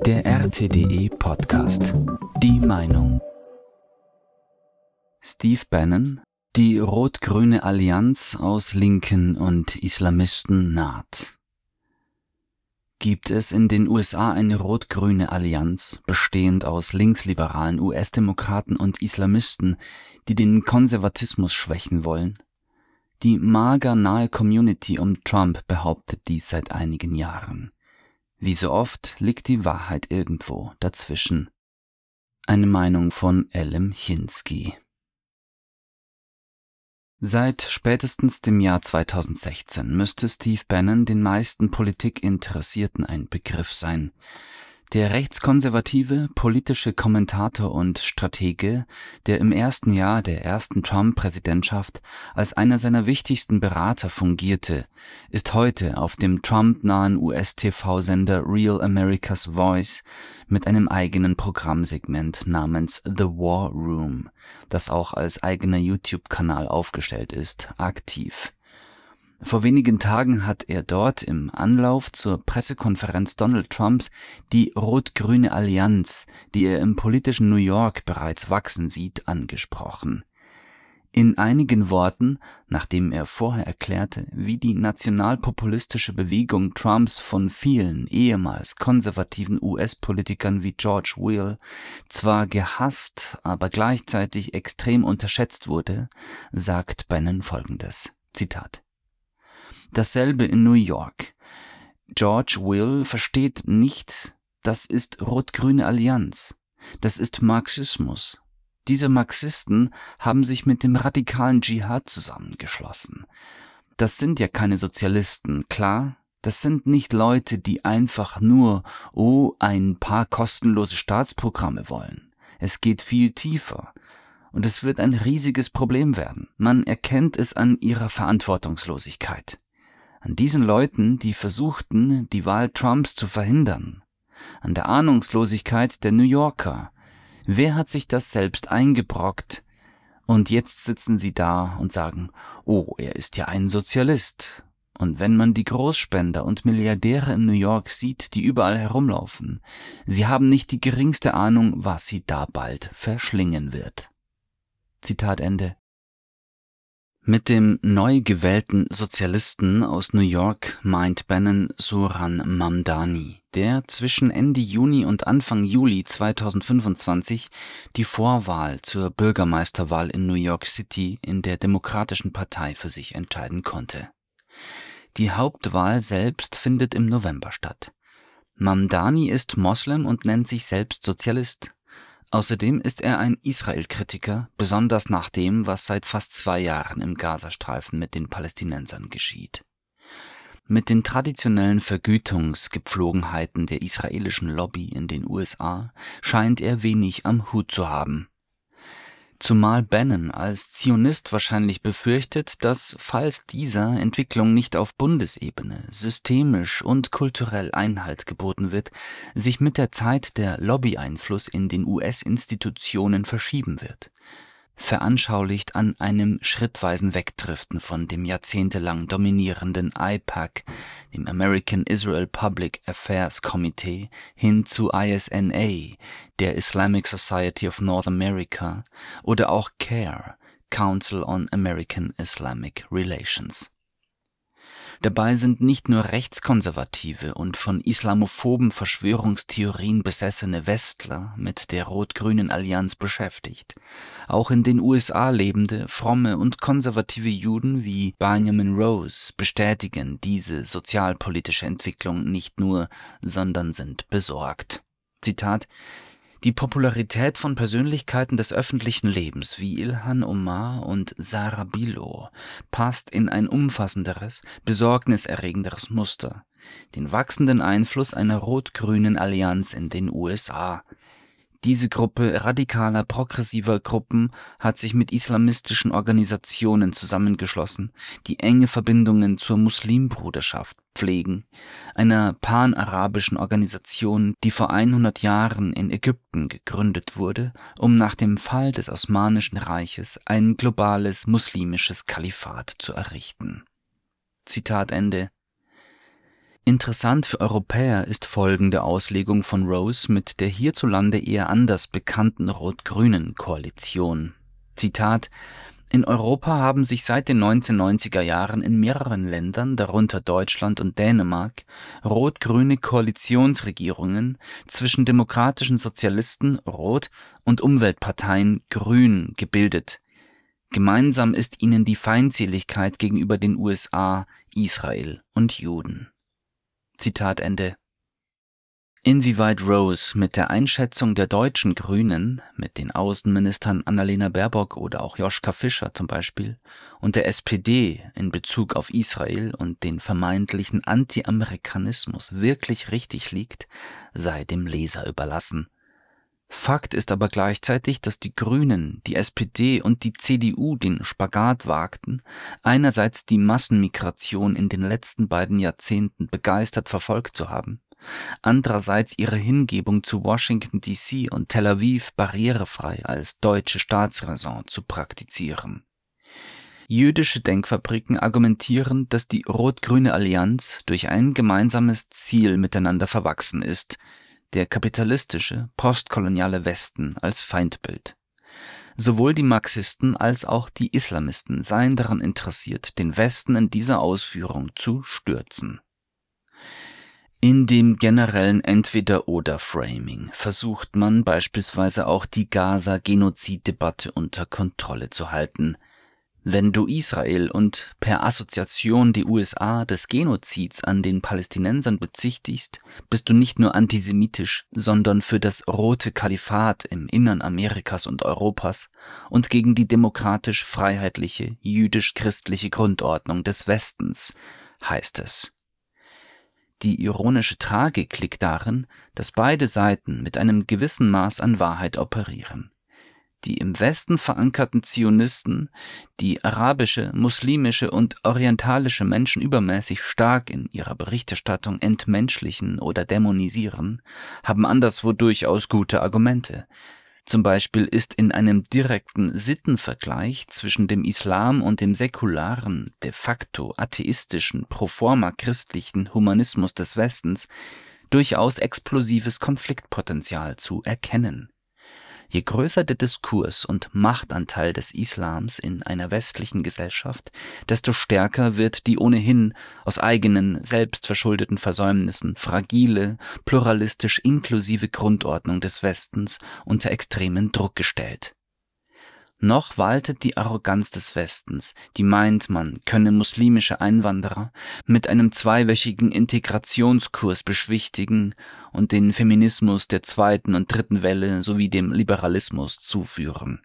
Der RTDE Podcast. Die Meinung. Steve Bannon: Die rot-grüne Allianz aus Linken und Islamisten naht. Gibt es in den USA eine rot-grüne Allianz, bestehend aus linksliberalen US-Demokraten und Islamisten, die den Konservatismus schwächen wollen? Die MAGA-nahe Community um Trump behauptet dies seit einigen Jahren. Wie so oft liegt die Wahrheit irgendwo dazwischen. Eine Meinung von Elem Chinsky. Seit spätestens dem Jahr 2016 müsste Steve Bannon den meisten Politikinteressierten ein Begriff sein. Der rechtskonservative politische Kommentator und Stratege, der im ersten Jahr der ersten Trump-Präsidentschaft als einer seiner wichtigsten Berater fungierte, ist heute auf dem Trump-nahen US-TV-Sender Real America's Voice mit einem eigenen Programmsegment namens The War Room, das auch als eigener YouTube-Kanal aufgestellt ist, aktiv. Vor wenigen Tagen hat er dort im Anlauf zur Pressekonferenz Donald Trumps die rot-grüne Allianz, die er im politischen New York bereits wachsen sieht, angesprochen. In einigen Worten, nachdem er vorher erklärte, wie die nationalpopulistische Bewegung Trumps von vielen ehemals konservativen US-Politikern wie George Will zwar gehasst, aber gleichzeitig extrem unterschätzt wurde, sagt Bannon Folgendes, Zitat: Dasselbe in New York. George Will versteht nicht, das ist rot-grüne Allianz. Das ist Marxismus. Diese Marxisten haben sich mit dem radikalen Dschihad zusammengeschlossen. Das sind ja keine Sozialisten, klar? Das sind nicht Leute, die einfach nur, ein paar kostenlose Staatsprogramme wollen. Es geht viel tiefer. Und es wird ein riesiges Problem werden. Man erkennt es an ihrer Verantwortungslosigkeit. An diesen Leuten, die versuchten, die Wahl Trumps zu verhindern. An der Ahnungslosigkeit der New Yorker. Wer hat sich das selbst eingebrockt? Und jetzt sitzen sie da und sagen, er ist ja ein Sozialist. Und wenn man die Großspender und Milliardäre in New York sieht, die überall herumlaufen, sie haben nicht die geringste Ahnung, was sie da bald verschlingen wird. Zitat Ende. Mit dem neu gewählten Sozialisten aus New York meint Bannon Zohran Mamdani, der zwischen Ende Juni und Anfang Juli 2025 die Vorwahl zur Bürgermeisterwahl in New York City in der Demokratischen Partei für sich entscheiden konnte. Die Hauptwahl selbst findet im November statt. Mamdani ist Moslem und nennt sich selbst Sozialist. Außerdem ist er ein Israel-Kritiker, besonders nach dem, was seit fast 2 Jahren im Gazastreifen mit den Palästinensern geschieht. Mit den traditionellen Vergütungsgepflogenheiten der israelischen Lobby in den USA scheint er wenig am Hut zu haben. Zumal Bannon als Zionist wahrscheinlich befürchtet, dass, falls dieser Entwicklung nicht auf Bundesebene systemisch und kulturell Einhalt geboten wird, sich mit der Zeit der Lobbyeinfluss in den US-Institutionen verschieben wird. Veranschaulicht an einem schrittweisen Wegdriften von dem jahrzehntelang dominierenden AIPAC, dem American Israel Public Affairs Committee, hin zu ISNA, der Islamic Society of North America, oder auch CAIR, Council on American Islamic Relations. Dabei sind nicht nur rechtskonservative und von islamophoben Verschwörungstheorien besessene Westler mit der rot-grünen Allianz beschäftigt. Auch in den USA lebende, fromme und konservative Juden wie Benjamin Rose bestätigen diese sozialpolitische Entwicklung nicht nur, sondern sind besorgt. Zitat: Die Popularität von Persönlichkeiten des öffentlichen Lebens wie Ilhan Omar und Sarah Billow passt in ein umfassenderes, besorgniserregenderes Muster, den wachsenden Einfluss einer rot-grünen Allianz in den USA. Diese Gruppe radikaler, progressiver Gruppen hat sich mit islamistischen Organisationen zusammengeschlossen, die enge Verbindungen zur Muslimbruderschaft pflegen, einer panarabischen Organisation, die vor 100 Jahren in Ägypten gegründet wurde, um nach dem Fall des Osmanischen Reiches ein globales muslimisches Kalifat zu errichten. Zitat Ende. Interessant für Europäer ist folgende Auslegung von Rose mit der hierzulande eher anders bekannten rot-grünen Koalition. Zitat: In Europa haben sich seit den 1990er Jahren in mehreren Ländern, darunter Deutschland und Dänemark, rot-grüne Koalitionsregierungen zwischen demokratischen Sozialisten (Rot) und Umweltparteien (Grün) gebildet. Gemeinsam ist ihnen die Feindseligkeit gegenüber den USA, Israel und Juden. Zitat Ende. Inwieweit Rose mit der Einschätzung der deutschen Grünen, mit den Außenministern Annalena Baerbock oder auch Joschka Fischer zum Beispiel, und der SPD in Bezug auf Israel und den vermeintlichen Anti-Amerikanismus wirklich richtig liegt, sei dem Leser überlassen. Fakt ist aber gleichzeitig, dass die Grünen, die SPD und die CDU den Spagat wagten, einerseits die Massenmigration in den letzten beiden Jahrzehnten begeistert verfolgt zu haben, andererseits ihre Hingebung zu Washington D.C. und Tel Aviv barrierefrei als deutsche Staatsräson zu praktizieren. Jüdische Denkfabriken argumentieren, dass die rot-grüne Allianz durch ein gemeinsames Ziel miteinander verwachsen ist: der kapitalistische, postkoloniale Westen als Feindbild. Sowohl die Marxisten als auch die Islamisten seien daran interessiert, den Westen in dieser Ausführung zu stürzen. In dem generellen Entweder-oder-Framing versucht man beispielsweise auch die Gaza-Genozid-Debatte unter Kontrolle zu halten. Wenn du Israel und per Assoziation die USA des Genozids an den Palästinensern bezichtigst, bist du nicht nur antisemitisch, sondern für das Rote Kalifat im Innern Amerikas und Europas und gegen die demokratisch-freiheitliche, jüdisch-christliche Grundordnung des Westens, heißt es. Die ironische Tragik liegt darin, dass beide Seiten mit einem gewissen Maß an Wahrheit operieren. Die im Westen verankerten Zionisten, die arabische, muslimische und orientalische Menschen übermäßig stark in ihrer Berichterstattung entmenschlichen oder dämonisieren, haben anderswo durchaus gute Argumente. Zum Beispiel ist in einem direkten Sittenvergleich zwischen dem Islam und dem säkularen, de facto atheistischen, proforma christlichen Humanismus des Westens durchaus explosives Konfliktpotenzial zu erkennen. Je größer der Diskurs und Machtanteil des Islams in einer westlichen Gesellschaft, desto stärker wird die ohnehin aus eigenen, selbstverschuldeten Versäumnissen fragile, pluralistisch inklusive Grundordnung des Westens unter extremen Druck gestellt. Noch waltet die Arroganz des Westens, die meint, man könne muslimische Einwanderer mit einem zweiwöchigen Integrationskurs beschwichtigen und den Feminismus der zweiten und dritten Welle sowie dem Liberalismus zuführen.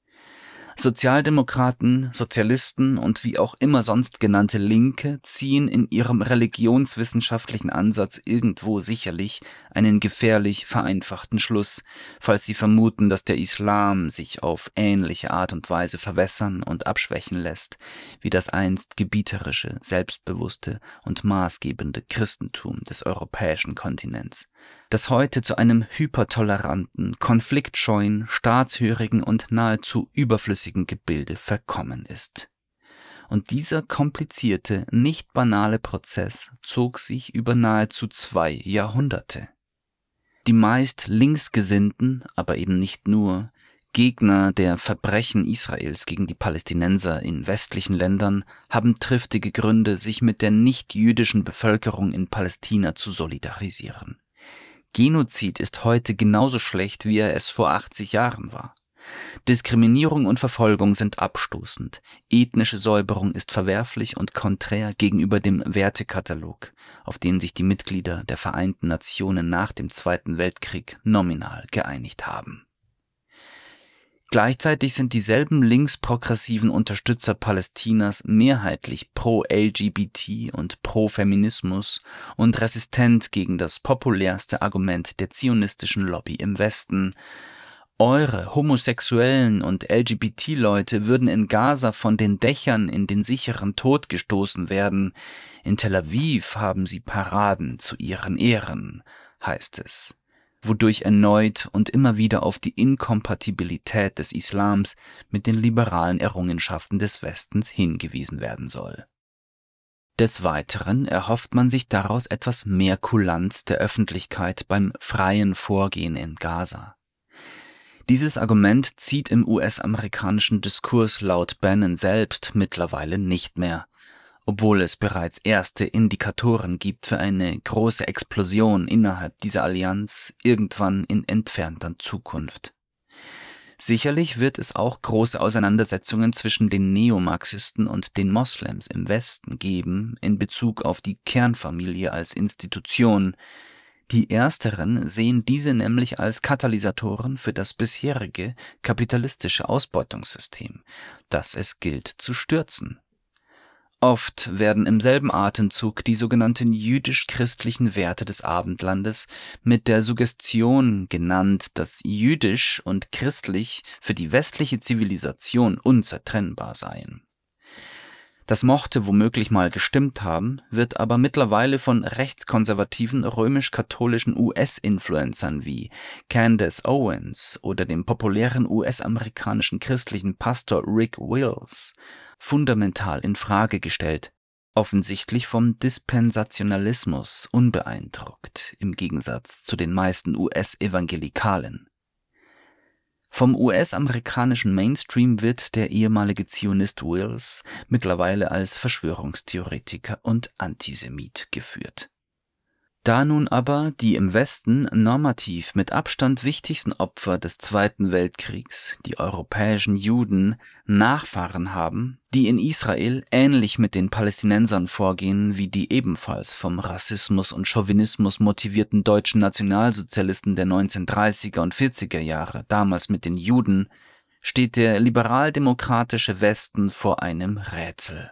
Sozialdemokraten, Sozialisten und wie auch immer sonst genannte Linke ziehen in ihrem religionswissenschaftlichen Ansatz irgendwo sicherlich einen gefährlich vereinfachten Schluss, falls sie vermuten, dass der Islam sich auf ähnliche Art und Weise verwässern und abschwächen lässt, wie das einst gebieterische, selbstbewusste und maßgebende Christentum des europäischen Kontinents, das heute zu einem hypertoleranten, konfliktscheuen, staatshörigen und nahezu überflüssigen Gebilde verkommen ist. Und dieser komplizierte, nicht banale Prozess zog sich über nahezu 2 Jahrhunderte. Die meist linksgesinnten, aber eben nicht nur, Gegner der Verbrechen Israels gegen die Palästinenser in westlichen Ländern haben triftige Gründe, sich mit der nicht-jüdischen Bevölkerung in Palästina zu solidarisieren. Genozid ist heute genauso schlecht, wie er es vor 80 Jahren war. Diskriminierung und Verfolgung sind abstoßend, ethnische Säuberung ist verwerflich und konträr gegenüber dem Wertekatalog, auf den sich die Mitglieder der Vereinten Nationen nach dem Zweiten Weltkrieg nominal geeinigt haben. Gleichzeitig sind dieselben linksprogressiven Unterstützer Palästinas mehrheitlich pro-LGBT und pro-Feminismus und resistent gegen das populärste Argument der zionistischen Lobby im Westen: Eure homosexuellen und LGBT-Leute würden in Gaza von den Dächern in den sicheren Tod gestoßen werden. In Tel Aviv haben sie Paraden zu ihren Ehren, heißt es, wodurch erneut und immer wieder auf die Inkompatibilität des Islams mit den liberalen Errungenschaften des Westens hingewiesen werden soll. Des Weiteren erhofft man sich daraus etwas mehr Kulanz der Öffentlichkeit beim freien Vorgehen in Gaza. Dieses Argument zieht im US-amerikanischen Diskurs laut Bannon selbst mittlerweile nicht mehr, obwohl es bereits erste Indikatoren gibt für eine große Explosion innerhalb dieser Allianz irgendwann in entfernter Zukunft. Sicherlich wird es auch große Auseinandersetzungen zwischen den Neomarxisten und den Moslems im Westen geben in Bezug auf die Kernfamilie als Institution. Die Ersteren sehen diese nämlich als Katalysatoren für das bisherige kapitalistische Ausbeutungssystem, das es gilt zu stürzen. Oft werden im selben Atemzug die sogenannten jüdisch-christlichen Werte des Abendlandes mit der Suggestion genannt, dass jüdisch und christlich für die westliche Zivilisation unzertrennbar seien. Das mochte womöglich mal gestimmt haben, wird aber mittlerweile von rechtskonservativen römisch-katholischen US-Influencern wie Candace Owens oder dem populären US-amerikanischen christlichen Pastor Rick Wills fundamental in Frage gestellt, offensichtlich vom Dispensationalismus unbeeindruckt, im Gegensatz zu den meisten US-Evangelikalen. Vom US-amerikanischen Mainstream wird der ehemalige Zionist Wills mittlerweile als Verschwörungstheoretiker und Antisemit geführt. Da nun aber die im Westen normativ mit Abstand wichtigsten Opfer des Zweiten Weltkriegs, die europäischen Juden, Nachfahren haben, die in Israel ähnlich mit den Palästinensern vorgehen wie die ebenfalls vom Rassismus und Chauvinismus motivierten deutschen Nationalsozialisten der 1930er und 40er Jahre, damals mit den Juden, steht der liberal-demokratische Westen vor einem Rätsel.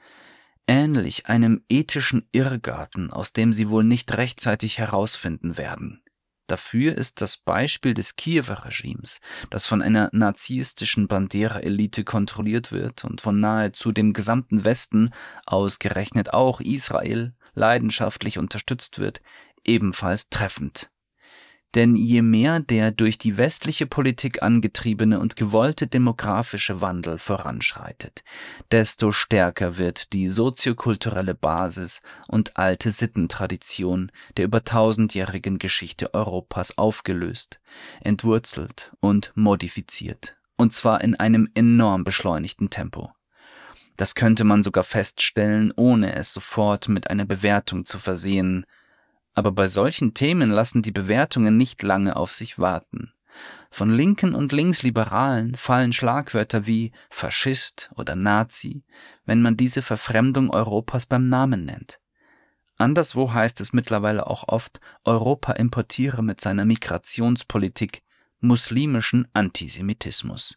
Ähnlich einem ethischen Irrgarten, aus dem sie wohl nicht rechtzeitig herausfinden werden. Dafür ist das Beispiel des Kiewer Regimes, das von einer nazistischen Bandera-Elite kontrolliert wird und von nahezu dem gesamten Westen, ausgerechnet auch Israel, leidenschaftlich unterstützt wird, ebenfalls treffend. Denn je mehr der durch die westliche Politik angetriebene und gewollte demografische Wandel voranschreitet, desto stärker wird die soziokulturelle Basis und alte Sittentradition der über tausendjährigen Geschichte Europas aufgelöst, entwurzelt und modifiziert, und zwar in einem enorm beschleunigten Tempo. Das könnte man sogar feststellen, ohne es sofort mit einer Bewertung zu versehen. Aber bei solchen Themen lassen die Bewertungen nicht lange auf sich warten. Von Linken und Linksliberalen fallen Schlagwörter wie Faschist oder Nazi, wenn man diese Verfremdung Europas beim Namen nennt. Anderswo heißt es mittlerweile auch oft, Europa importiere mit seiner Migrationspolitik muslimischen Antisemitismus.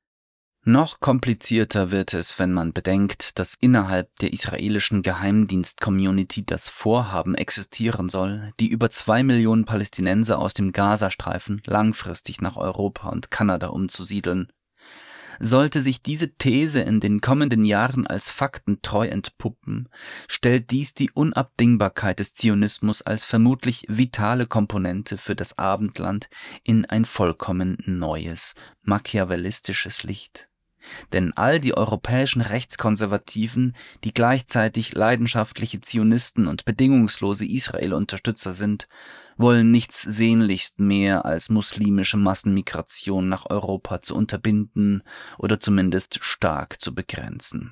Noch komplizierter wird es, wenn man bedenkt, dass innerhalb der israelischen Geheimdienst-Community das Vorhaben existieren soll, die über 2 Millionen Palästinenser aus dem Gazastreifen langfristig nach Europa und Kanada umzusiedeln. Sollte sich diese These in den kommenden Jahren als faktentreu entpuppen, stellt dies die Unabdingbarkeit des Zionismus als vermutlich vitale Komponente für das Abendland in ein vollkommen neues, machiavellistisches Licht. Denn all die europäischen Rechtskonservativen, die gleichzeitig leidenschaftliche Zionisten und bedingungslose Israel-Unterstützer sind, wollen nichts sehnlichst mehr als muslimische Massenmigration nach Europa zu unterbinden oder zumindest stark zu begrenzen.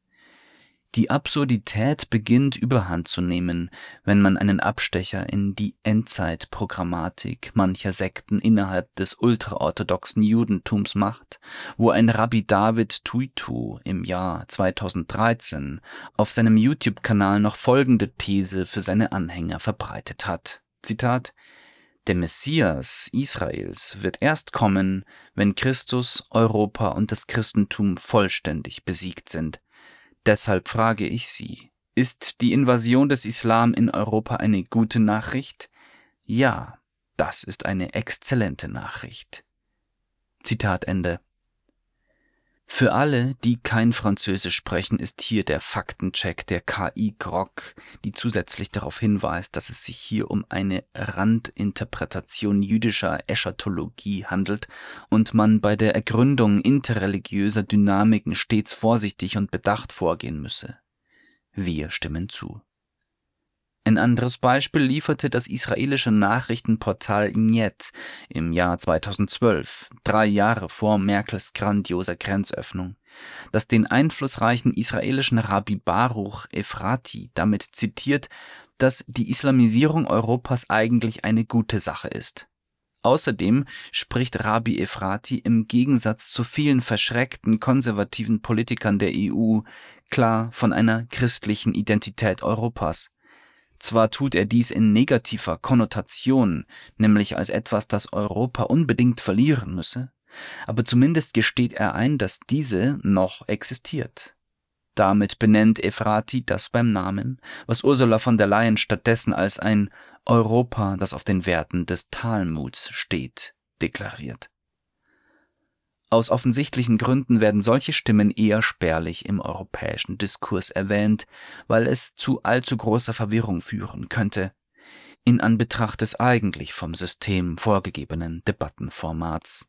Die Absurdität beginnt Überhand zu nehmen, wenn man einen Abstecher in die Endzeitprogrammatik mancher Sekten innerhalb des ultraorthodoxen Judentums macht, wo ein Rabbi David Tuitu im Jahr 2013 auf seinem YouTube-Kanal noch folgende These für seine Anhänger verbreitet hat. Zitat: Der Messias Israels wird erst kommen, wenn Christus, Europa und das Christentum vollständig besiegt sind. Deshalb frage ich Sie, ist die Invasion des Islam in Europa eine gute Nachricht? Ja, das ist eine exzellente Nachricht. Zitat Ende. Für alle, die kein Französisch sprechen, ist hier der Faktencheck der KI Grok, die zusätzlich darauf hinweist, dass es sich hier um eine Randinterpretation jüdischer Eschatologie handelt und man bei der Ergründung interreligiöser Dynamiken stets vorsichtig und bedacht vorgehen müsse. Wir stimmen zu. Ein anderes Beispiel lieferte das israelische Nachrichtenportal Ynet im Jahr 2012, 3 Jahre vor Merkels grandioser Grenzöffnung, das den einflussreichen israelischen Rabbi Baruch Efrati damit zitiert, dass die Islamisierung Europas eigentlich eine gute Sache ist. Außerdem spricht Rabbi Efrati im Gegensatz zu vielen verschreckten konservativen Politikern der EU klar von einer christlichen Identität Europas. Zwar tut er dies in negativer Konnotation, nämlich als etwas, das Europa unbedingt verlieren müsse, aber zumindest gesteht er ein, dass diese noch existiert. Damit benennt Efrati das beim Namen, was Ursula von der Leyen stattdessen als ein Europa, das auf den Werten des Talmuds steht, deklariert. Aus offensichtlichen Gründen werden solche Stimmen eher spärlich im europäischen Diskurs erwähnt, weil es zu allzu großer Verwirrung führen könnte, in Anbetracht des eigentlich vom System vorgegebenen Debattenformats.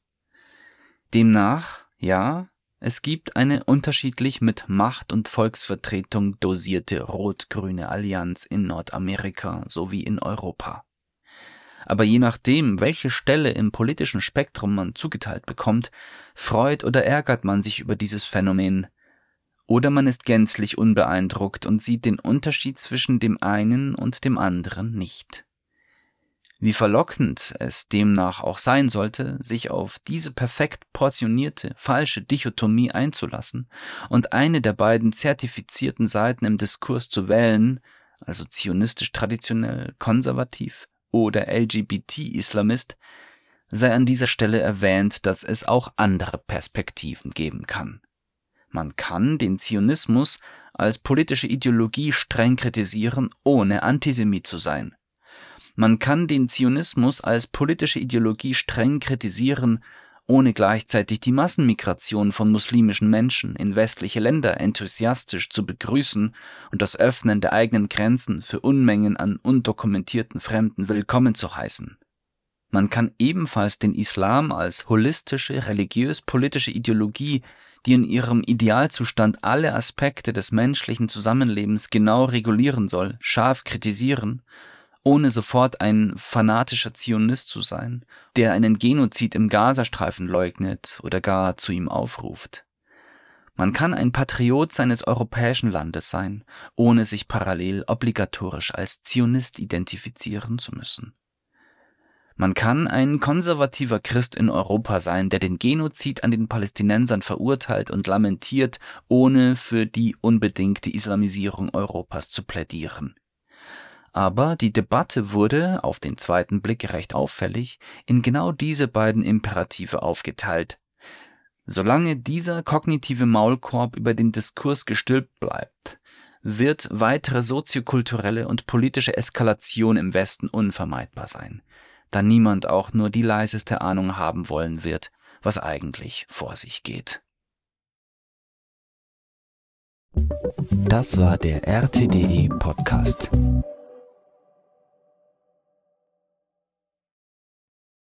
Demnach, ja, es gibt eine unterschiedlich mit Macht und Volksvertretung dosierte rot-grüne Allianz in Nordamerika sowie in Europa. Aber je nachdem, welche Stelle im politischen Spektrum man zugeteilt bekommt, freut oder ärgert man sich über dieses Phänomen. Oder man ist gänzlich unbeeindruckt und sieht den Unterschied zwischen dem einen und dem anderen nicht. Wie verlockend es demnach auch sein sollte, sich auf diese perfekt portionierte, falsche Dichotomie einzulassen und eine der beiden zertifizierten Seiten im Diskurs zu wählen, also zionistisch traditionell konservativ oder LGBT-Islamist, sei an dieser Stelle erwähnt, dass es auch andere Perspektiven geben kann. Man kann den Zionismus als politische Ideologie streng kritisieren, ohne Antisemit zu sein. Man kann den Zionismus als politische Ideologie streng kritisieren, ohne gleichzeitig die Massenmigration von muslimischen Menschen in westliche Länder enthusiastisch zu begrüßen und das Öffnen der eigenen Grenzen für Unmengen an undokumentierten Fremden willkommen zu heißen. Man kann ebenfalls den Islam als holistische, religiös-politische Ideologie, die in ihrem Idealzustand alle Aspekte des menschlichen Zusammenlebens genau regulieren soll, scharf kritisieren, ohne sofort ein fanatischer Zionist zu sein, der einen Genozid im Gazastreifen leugnet oder gar zu ihm aufruft. Man kann ein Patriot seines europäischen Landes sein, ohne sich parallel obligatorisch als Zionist identifizieren zu müssen. Man kann ein konservativer Christ in Europa sein, der den Genozid an den Palästinensern verurteilt und lamentiert, ohne für die unbedingte Islamisierung Europas zu plädieren. Aber die Debatte wurde, auf den zweiten Blick recht auffällig, in genau diese beiden Imperative aufgeteilt. Solange dieser kognitive Maulkorb über den Diskurs gestülpt bleibt, wird weitere soziokulturelle und politische Eskalation im Westen unvermeidbar sein, da niemand auch nur die leiseste Ahnung haben wollen wird, was eigentlich vor sich geht. Das war der RTDE Podcast.